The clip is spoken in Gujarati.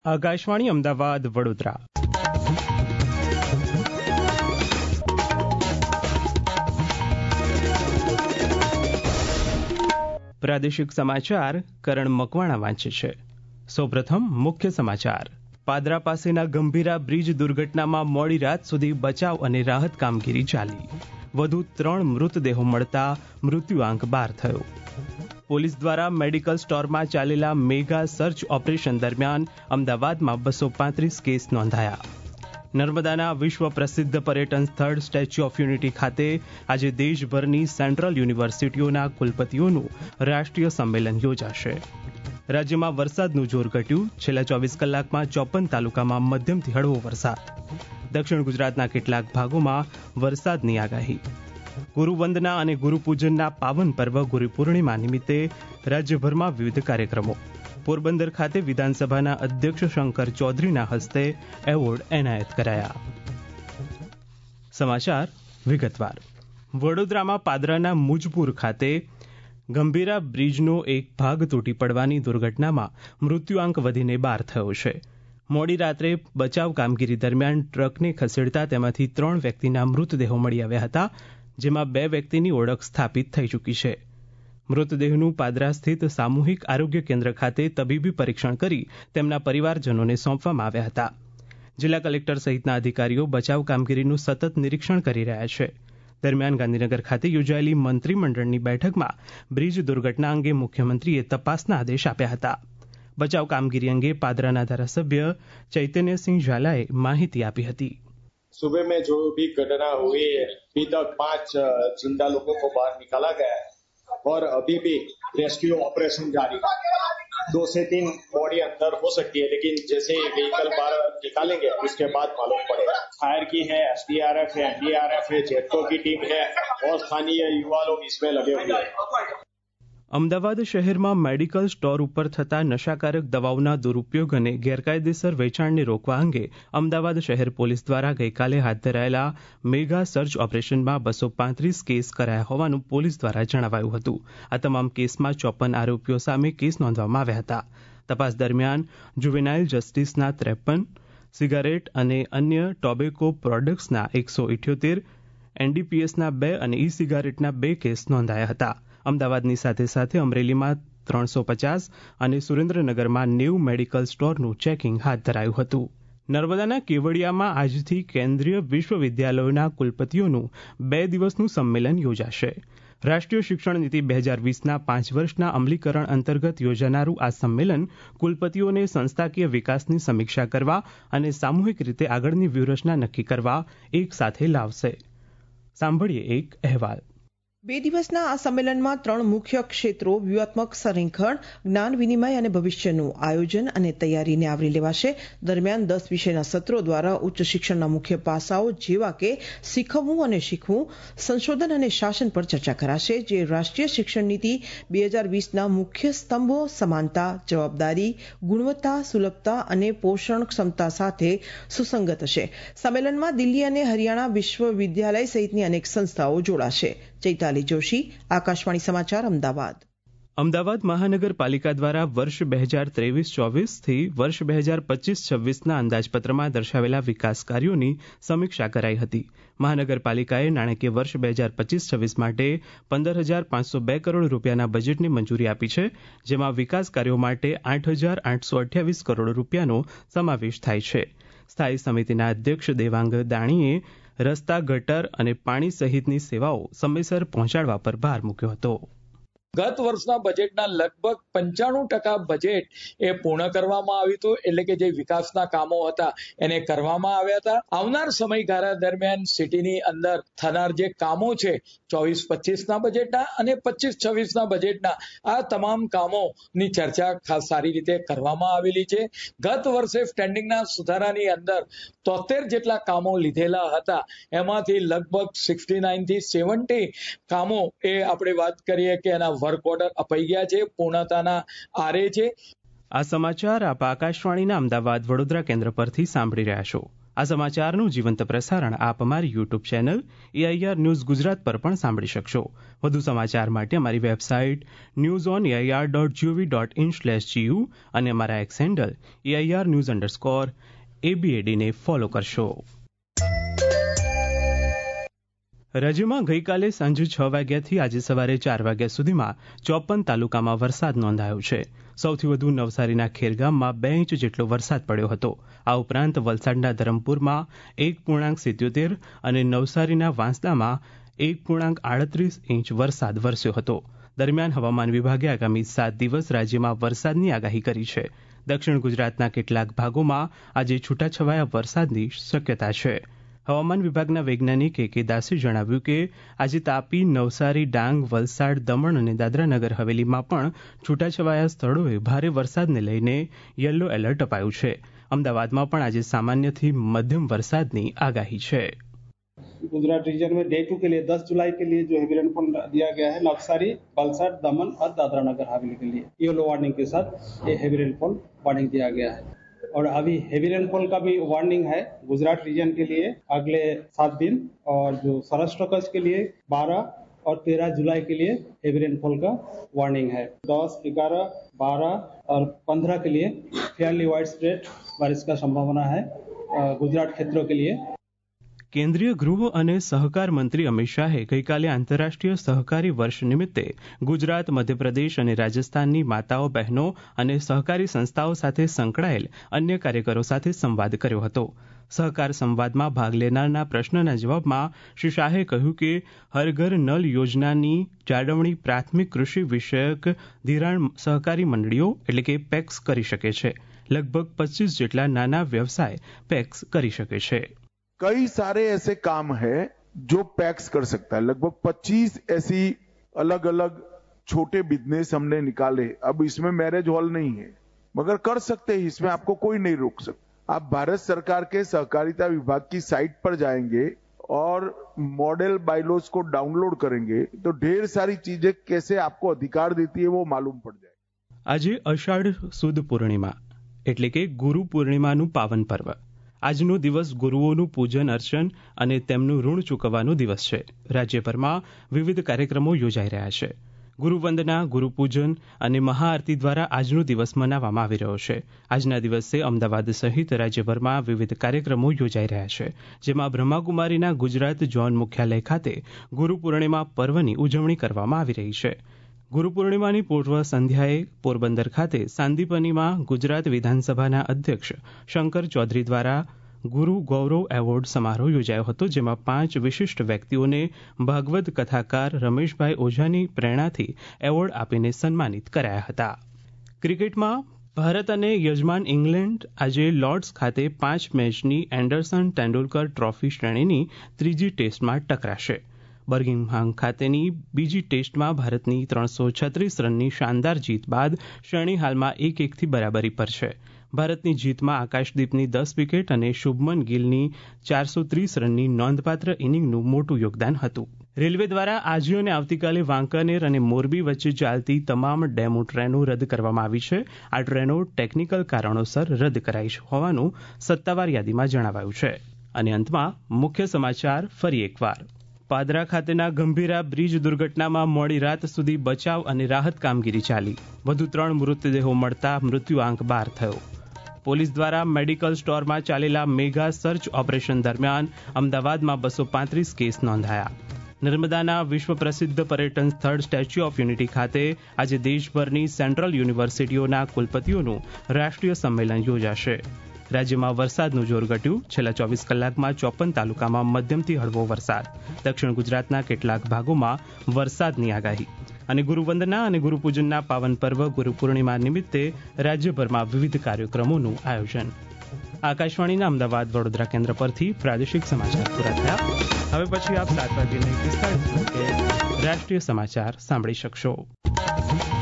આકાશવાણી અમદાવાદ વડોદરા. પ્રાદેશિક સમાચાર કરણ મકવાણા વાંચે છે. સૌપ્રથમ મુખ્ય સમાચાર. પાદરા પાસેના ગંભીરા બ્રિજ દુર્ઘટનામાં મોડી રાત સુધી બચાવ અને રાહત કામગીરી ચાલી. વધુ 3 મૃતદેહો મળતા મૃત્યુઆંક 12 થયો. પોલીસ દ્વારા મેડિકલ સ્ટોરમાં ચાલેલા મેગા સર્ચ ઓપરેશન દરમિયાન અમદાવાદમાં 235 કેસ નોંધાયા. નર્મદાના વિશ્વ પ્રસિદ્ધ પર્યટન સ્થળ સ્ટેચ્યુ ઓફ યુનિટી ખાતે આજે દેશભરની સેન્ટ્રલ યુનિવર્સિટીઓના કુલપતિઓનું રાષ્ટ્રીય સંમેલન યોજાશે. રાજ્યમાં વરસાદનું જોર ઘટ્યું. છેલ્લા 24 કલાકમાં 54 તાલુકામાં મધ્યમથી હળવો વરસાદ. દક્ષિણ ગુજરાતના કેટલાક ભાગોમાં વરસાદની આગાહી. ગુરુવંદના અને ગુરુપૂજનના પાવન પર્વ ગુરુપૂર્ણિમા નિમિત્તે રાજ્યભરમાં વિવિધ કાર્યક્રમો. પોરબંદર ખાતે વિધાનસભાના અધ્યક્ષ શંકર ચૌધરીના હસ્તે એવોર્ડ એનાયત કરાયા. સમાચાર વિગતવાર. વડોદરામાં પાદરાના મુજપુર ખાતે ગંભીરા બ્રિજનો એક ભાગ તૂટી પડવાની દુર્ઘટનામાં મૃત્યુઆંક વધીને 12 થયો છે. મોડી રાત્રે બચાવ કામગીરી દરમિયાન ટ્રકને ખસેડતા તેમાંથી 3 વ્યક્તિના મૃતદેહો મળી આવ્યા હતા, જેમાં 2 વ્યક્તિની ઓળખ સ્થાપિત થઈ ચૂકી છે. મૃતદેહનું પાદરા સ્થિત સામૂહિક આરોગ્ય કેન્દ્ર ખાતે તબીબી પરીક્ષણ કરી તેમના પરિવારજનોને સોંપવામાં આવ્યા હતા. જિલ્લા કલેક્ટર સહિતના અધિકારીઓ બચાવ કામગીરીનું સતત નિરીક્ષણ કરી રહ્યા છે. દરમિયાન ગાંધીનગર ખાતે યોજાયેલી મંત્રીમંડળની બેઠકમાં બ્રિજ દુર્ઘટના અંગે મુખ્યમંત્રીએ તપાસના આદેશ આપ્યા હતા. બચાવ કામગીરી અંગે પાદરાના ધારાસભ્ય ચૈતન્યસિંહ ઝાલાએ માહિતી આપી હતી. सुबह में जो भी घटना हुई है, अभी तक 5 जिंदा लोगों को बाहर निकाला गया है और अभी भी रेस्क्यू ऑपरेशन जारी है. 2 से 3 बॉडी अंदर हो सकती है, लेकिन जैसे व्हीकल बाहर निकालेंगे उसके बाद मालूम पड़ेगा. फायर की है, एसडीआरएफ है, एनडीआरएफ है, जेटको की टीम है और स्थानीय युवा लोग इसमें लगे हुए हैं. અમદાવાદ શહેરમાં મેડિકલ સ્ટોર ઉપર થતા નશાકારક દવાઓના દુરુપયોગ અને ગેરકાયદેસર વેચાણને રોકવા અંગે અમદાવાદ શહેર પોલીસ દ્વારા ગઈકાલે હાથ ધરાયેલા મેગા સર્ચ ઓપરેશનમાં 235 કેસ કરાયા હોવાનું પોલીસ દ્વારા જણાવાયું હતું. આ તમામ કેસમાં 54 આરોપીઓ સામે કેસ નોંધવામાં આવ્યા હતા. તપાસ દરમિયાન જુવેનાઇલ જસ્ટિસના 53, સિગારેટ અને અન્ય ટોબેકો પ્રોડક્ટ્સના 178, એનડીપીએસના 2 અને ઈ સિગારેટના 2 કેસ નોંધાયા હતા. અમદાવાદની સાથે સાથે અમરેલીમાં 350 અને સુરેન્દ્રનગરમાં 90 મેડિકલ સ્ટોરનું ચેકિંગ હાથ ધરાયું હતું. નર્મદાના કેવડિયામાં આજથી કેન્દ્રીય વિશ્વવિદ્યાલયોના કુલપતિઓનું 2 દિવસનું સંમેલન યોજાશે. રાષ્ટ્રીય શિક્ષણ નીતિ 2020ના 5 વર્ષના અમલીકરણ અંતર્ગત યોજાનારું આ સંમેલન કુલપતિઓને સંસ્થાકીય વિકાસની સમીક્ષા કરવા અને સામૂહિક રીતે આગળની વ્યૂહરચના નક્કી કરવા એક સાથે લાવશે. સાંભળીએ એક અહેવાલ. 2 દિવસના આ સંમેલનમાં 3 મુખ્ય ક્ષેત્રો વ્યૂહાત્મક સંરેખન, જ્ઞાન વિનિમય અને ભવિષ્યનું આયોજન અને તૈયારીને આવરી લેવાશે. દરમિયાન 10 વિષયના સત્રો દ્વારા ઉચ્ચ શિક્ષણના મુખ્ય પાસાઓ જેવા કે શીખવવું અને શીખવું, સંશોધન અને શાસન પર ચર્ચા કરાશે, જે રાષ્ટ્રીય શિક્ષણ નીતિ 2020ના મુખ્ય સ્તંભો સમાનતા, જવાબદારી, ગુણવત્તા, સુલભતા અને પોષણ ક્ષમતા સાથે સુસંગત હશે. સંમેલનમાં દિલ્હી અને હરિયાણા વિશ્વવિદ્યાલય સહિતની અનેક સંસ્થાઓ જોડાશે. ચૈતાલી જોશી, આકાશવાણી સમાચાર, અમદાવાદ. અમદાવાદ મહાનગરપાલિકા દ્વારા વર્ષ 2023-24 થી વર્ષ 2025-26ના અંદાજપત્રમાં દર્શાવેલા વિકાસ કાર્યોની સમીક્ષા કરાઈ હતી. મહાનગરપાલિકાએ નાણાકીય વર્ષ 2025-26 માટે 15,502 કરોડ રૂપિયાના બજેટની મંજૂરી આપી છે, જેમાં વિકાસ કાર્યો માટે 8,828 કરોડ રૂપિયાનો સમાવેશ થાય છે. સ્થાયી સમિતિના અધ્યક્ષ દેવાંગ દાણીએ રસ્તા, ગટર અને પાણી સહિતની સેવાઓ સમયસર પહોંચાડવા પર ભાર મૂક્યો હતો. ગત વર્ષના બજેટના લગભગ 95% બજેટ એ પૂર્ણ કરવામાં આવ્યું હતું, એટલે કે જે વિકાસના કામો હતા એને કરવામાં આવ્યા હતા. આવનાર સમયગાળા દરમિયાન સિટીની અંદર થનાર જે કામો છે 24-25ના બજેટના અને 25-26ના બજેટના આ તમામ કામોની ચર્ચા ખાસ સારી રીતે કરવામાં આવેલી છે. ગત વર્ષે સ્ટેન્ડિંગના સુધારાની અંદર 73 જેટલા કામો લીધેલા હતા, એમાંથી લગભગ 69 થી 70 કામો એ આપણે વાત કરીએ કે એના વર્ક ઓર્ડર અપાઈ ગયા છે, પૂર્ણતાના આરે છે. આ સમાચાર આપ આકાશવાણીના અમદાવાદ વડોદરા કેન્દ્ર પરથી સાંભળી રહ્યા છો. આ સમાચારનું જીવંત પ્રસારણ આપ અમારી YouTube channel AIR news Gujarat પર પણ સાંભળી શકશો. વધુ સમાચાર માટે અમારી વેબસાઇટ newsonair.gov.in/gu અને અમારા એક્સ હેન્ડલ AIR_news_ABAD ને ફોલો કરશો. રાજ્યમાં ગઈકાલે સાંજે 6 વાગ્યાથી આજે સવારે 4 વાગ્યા સુધીમાં 54 તાલુકામાં વરસાદ નોંધાયો છે. સૌથી વધુ નવસારીના ખેરગામમાં 2 ઇંચ જેટલો વરસાદ પડ્યો હતો. આ ઉપરાંત વલસાડના ધરમપુરમાં 1.77 અને નવસારીના વાંસદામાં 1.38 ઇંચ વરસાદ વરસ્યો હતો. દરમિયાન હવામાન વિભાગે આગામી 7 દિવસ રાજ્યમાં વરસાદની આગાહી કરી છે. દક્ષિણ ગુજરાતના કેટલાક ભાગોમાં આજે છૂટાછવાયા વરસાદની શક્યતા છે. હવામાન વિભાગના વૈજ્ઞાનિક કે દાસે જણાવ્યું કે આજે તાપી, નવસારી, ડાંગ, વલસાડ, દમણ અને દાદરાનગર હવેલીમાં પણ છૂટાછવાયા સ્થળોએ ભારે વરસાદને લઈને યલો એલર્ટ અપાયું છે. અમદાવાદમાં પણ આજે સામાન્યથી મધ્યમ વરસાદની આગાહી છે. गुजरात रीजन में डे 2 के लिए 10 जुलाई के लिए जो हेवी रेनफॉल दिया गया है नवसारी, वलसाड, दमन और दादरा नगर हवेली के लिए येलो वार्निंग के साथ ये हेवी रेनफॉल वार्निंग दिया गया है. और अभी हेवी रेनफॉल का भी वार्निंग है गुजरात रीजन के लिए अगले 7 दिन और जो सौराष्ट्र कच्छ के लिए 12 और 13 जुलाई के लिए हेवी रेनफॉल का वार्निंग है. 10, 11, 12 और 15 के लिए फेयरली वाइड स्प्रेड बारिश का संभावना है गुजरात क्षेत्रों के लिए. કેન્દ્રીય ગૃહ અને સહકાર મંત્રી અમિત શાહે ગઈકાલે આંતરરાષ્ટ્રીય સહકારી વર્ષ નિમિત્તે ગુજરાત, મધ્યપ્રદેશ અને રાજસ્થાનની માતાઓ, બહેનો અને સહકારી સંસ્થાઓ સાથે સંકળાયેલ અન્ય કાર્યકરો સાથે સંવાદ કર્યો હતો. સહકાર સંવાદમાં ભાગ લેનારના પ્રશ્નના જવાબમાં શ્રી શાહે કહ્યું કે હર ઘર નલ યોજનાની જાળવણી પ્રાથમિક કૃષિ વિષયક ધિરાણ સહકારી મંડળીઓ એટલે કે પેક્સ કરી શકે છે. લગભગ 25 જેટલા નાના વ્યવસાય પેક્સ કરી શકે છે. कई सारे ऐसे काम है जो पैक्स कर सकता है. लगभग 25 ऐसी अलग अलग छोटे बिजनेस हमने निकाले. अब इसमें मैरिज हॉल नहीं है मगर कर सकते हैं, इसमें आपको कोई नहीं रोक सकता. आप भारत सरकार के सहकारिता विभाग की साइट पर जाएंगे और मॉडल बायलॉज को डाउनलोड करेंगे तो ढेर सारी चीजें कैसे आपको अधिकार देती है वो मालूम पड़ जाए. આજે અષાઢ સુદ પૂર્ણિમા એટલે કે ગુરુ પૂર્ણિમાનું પાવન પર્વ. આજનો દિવસ ગુરુઓનું પૂજન અર્ચન અને તેમનું ઋણ ચૂકવવાનો દિવસ છે. રાજ્યભરમાં વિવિધ કાર્યક્રમો યોજાઈ રહ્યા છે. ગુરુવંદના, ગુરુપૂજન અને મહાઆરતી દ્વારા આજનો દિવસ મનાવવામાં આવી રહ્યો છે. આજના દિવસે અમદાવાદ સહિત રાજ્યભરમાં વિવિધ કાર્યક્રમો યોજાઈ રહ્યા છે, જેમાં બ્રહ્માકુમારીના ગુજરાત ઝોન મુખ્યાલય ખાતે ગુરુ પૂર્ણિમા પર્વની ઉજવણી કરવામાં આવી રહી છે. ગુરુ પૂર્ણિમાની પૂર્વ સંધ્યાએ પોરબંદર ખાતે સાંદીપનીમાં ગુજરાત વિધાનસભાના અધ્યક્ષ શંકર ચૌધરી દ્વારા ગુરુ ગૌરવ એવોર્ડ સમારોહ યોજાયો હતો, જેમાં 5 વિશિષ્ટ વ્યક્તિઓને ભાગવત કથાકાર રમેશભાઈ ઓઝાની પ્રેરણાથી એવોર્ડ આપીને સન્માનિત કરાયા હતા. ક્રિકેટમાં ભારત અને યજમાન ઇંગ્લેન્ડ આજે લોર્ડ્સ ખાતે 5 મેચની એન્ડરસન તેંડુલકર ટ્રોફી શ્રેણીની ત્રીજી ટેસ્ટમાં ટકરાશે. બર્મિંગહામ ખાતેની બીજી ટેસ્ટમાં ભારતની 336 રનની શાનદાર જીત બાદ શ્રેણી હાલમાં 1-1થી બરાબરી પર છે. ભારતની જીતમાં આકાશદીપની 10 વિકેટ અને શુભમન ગિલની 430 રનની નોંધપાત્ર ઇનિંગનું મોટું યોગદાન હતું. રેલવે દ્વારા આજે અને આવતીકાલે વાંકાનેર અને મોરબી વચ્ચે ચાલતી તમામ ડેમો ટ્રેનો રદ કરવામાં આવી છે. આ ટ્રેનો ટેકનિકલ કારણોસર રદ કરાઈ હોવાનું સત્તાવાર યાદીમાં જણાવાયું છે. અને અંતમાં મુખ્ય સમાચાર ફરી એકવાર. પાદરા ખાતેના ગંભીરા બ્રિજ દુર્ઘટનામાં મોડી રાત સુધી બચાવ અને રાહત કામગીરી ચાલી. વધુ 3 મૃતદેહો મળતા મૃત્યુઆંક 12 થયો. પોલીસ દ્વારા મેડિકલ સ્ટોરમાં ચાલેલા મેગા સર્ચ ઓપરેશન દરમિયાન અમદાવાદમાં 235 કેસ નોંધાયા. નર્મદાના વિશ્વ પ્રસિદ્ધ પર્યટન સ્થળ સ્ટેચ્યુ ઓફ યુનિટી ખાતે આજે દેશભરની સેન્ટ્રલ યુનિવર્સિટીઓના કુલપતિઓનું રાષ્ટ્રીય સંમેલન યોજાશે. રાજ્યમાં વરસાદનું જોર ઘટ્યું. છેલ્લા 24 કલાકમાં 54 તાલુકામાં મધ્યમથી હળવો વરસાદ. દક્ષિણ ગુજરાતના કેટલાક ભાગોમાં વરસાદની આગાહી. અને ગુરુવંદના અને ગુરુપૂજનના પાવન પર્વ ગુરુ પૂર્ણિમા નિમિત્તે રાજ્યભરમાં વિવિધ કાર્યક્રમોનું આયોજન. આકાશવાણીના અમદાવાદ વડોદરા કેન્દ્ર પરથી પ્રાદેશિક સમાચાર પૂરા થયા. હવે પછી આપ 7 વાગ્યે રાષ્ટ્રીય સમાચાર સાંભળી શકશો.